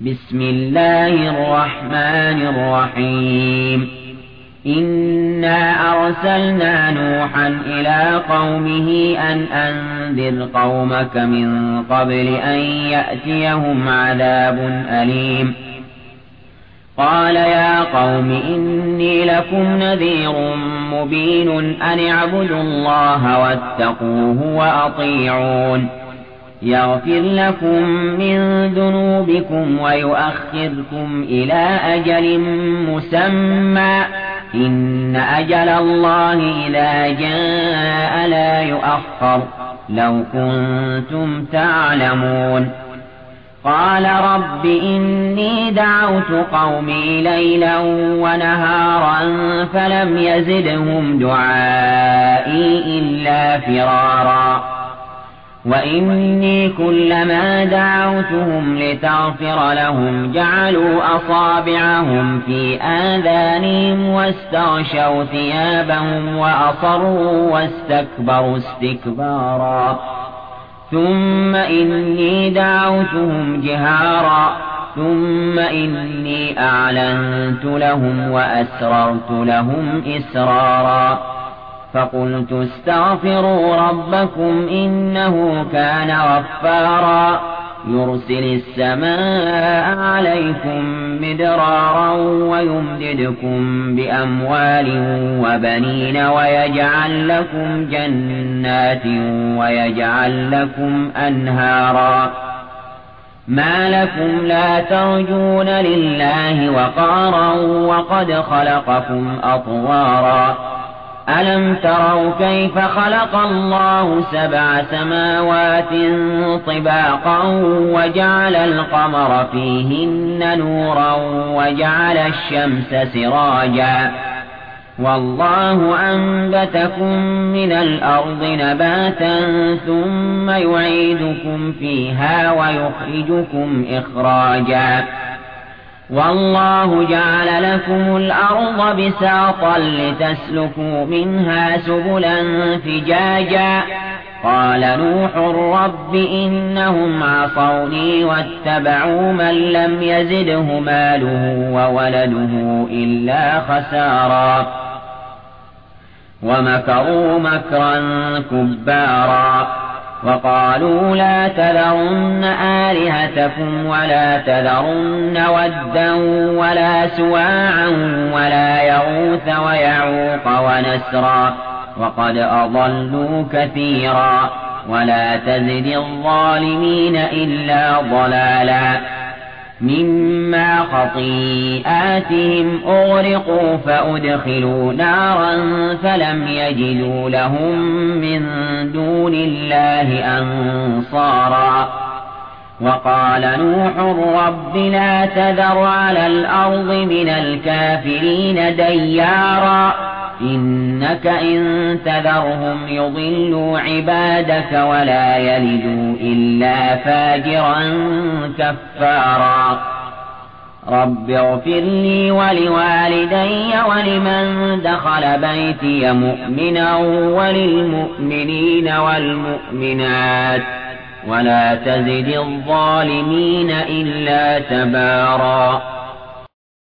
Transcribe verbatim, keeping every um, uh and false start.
بسم الله الرحمن الرحيم إنا أرسلنا نوحا إلى قومه أن أنذر قومك من قبل أن يأتيهم عذاب أليم قال يا قوم إني لكم نذير مبين أن اعبدوا الله واتقوه وأطيعون يغفر لكم من ذنوبكم ويؤخركم إلى أجل مسمى إن أجل الله إذا جاء لا يؤخر لو كنتم تعلمون قال رب إني دعوت قومي ليلا ونهارا فلم يزدهم دعائي إلا فرارا وإني كلما دعوتهم لتغفر لهم جعلوا أصابعهم في آذانهم واستغشوا ثيابهم وأصروا واستكبروا استكبارا ثم إني دعوتهم جهارا ثم إني أعلنت لهم وأسررت لهم إسرارا فقلت استغفروا ربكم إنه كان غفارا يرسل السماء عليكم مدرارا ويمددكم بأموال وبنين ويجعل لكم جنات ويجعل لكم أنهارا ما لكم لا ترجون لله وقارا وقد خلقكم أطوارا ألم تروا كيف خلق الله سبع سماوات طباقا وجعل القمر فيهن نورا وجعل الشمس سراجا والله أنبتكم من الأرض نباتا ثم يعيدكم فيها ويخرجكم إخراجا والله جعل لكم الأرض بساطا لتسلكوا منها سبلا فجاجا قال نوح رب إنهم عصوني واتبعوا من لم يزده ماله وولده إلا خسارا ومكروا مكرا كبارا وقالوا لا تذرن آلهتكم ولا تذرن ودا ولا سواعا ولا يغوث ويعوق ونسرا وقد أضلوا كثيرا ولا تزد الظالمين إلا ضلالا مما خطيئاتهم أغرقوا فأدخلوا نارا فلم يجدوا لهم من دون الله أنصارا وقال نوح رب لا تذر على الأرض من الكافرين ديارا إنك إن تذرهم يضلوا عبادك ولا يلدوا إلا فاجرا كفارا رب اغفر لي ولوالدي ولمن دخل بيتي مؤمنا وللمؤمنين والمؤمنات ولا تزد الظالمين إلا تبارا